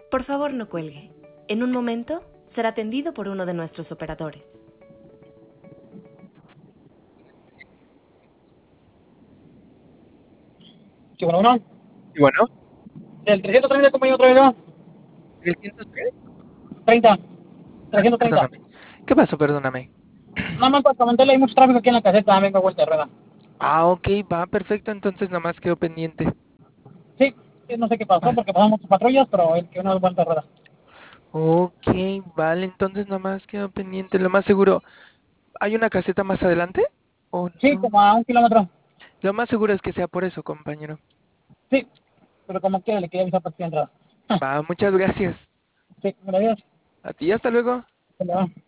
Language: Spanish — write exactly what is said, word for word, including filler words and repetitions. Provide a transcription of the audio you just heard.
Por favor, no cuelgue. En un momento será atendido por uno de nuestros operadores. Sí, bueno, uno. Y bueno, Del trescientos treinta, compañero, otra vez va. trescientos qué? treinta. Ah, trescientos treinta. perdóname. ¿Qué pasó? Perdóname. Nada más para comentarle, hay mucho tráfico aquí en la caseta, venga, vuelta de rueda. Ah, ok, va, perfecto. Entonces nomás quedó pendiente. Sí, sí, no sé qué pasó Va. porque pasamos patrullas, pero el que una vuelta de rueda. Ok, vale, entonces nomás quedó pendiente. Lo más seguro, ¿hay una caseta más adelante? ¿O Sí, no? como a un kilómetro. Lo más seguro es que sea por eso, compañero. Sí, pero como quiera le quería avisar para que entrada. Va, muchas gracias. Sí, gracias. A ti, hasta luego. Se le va.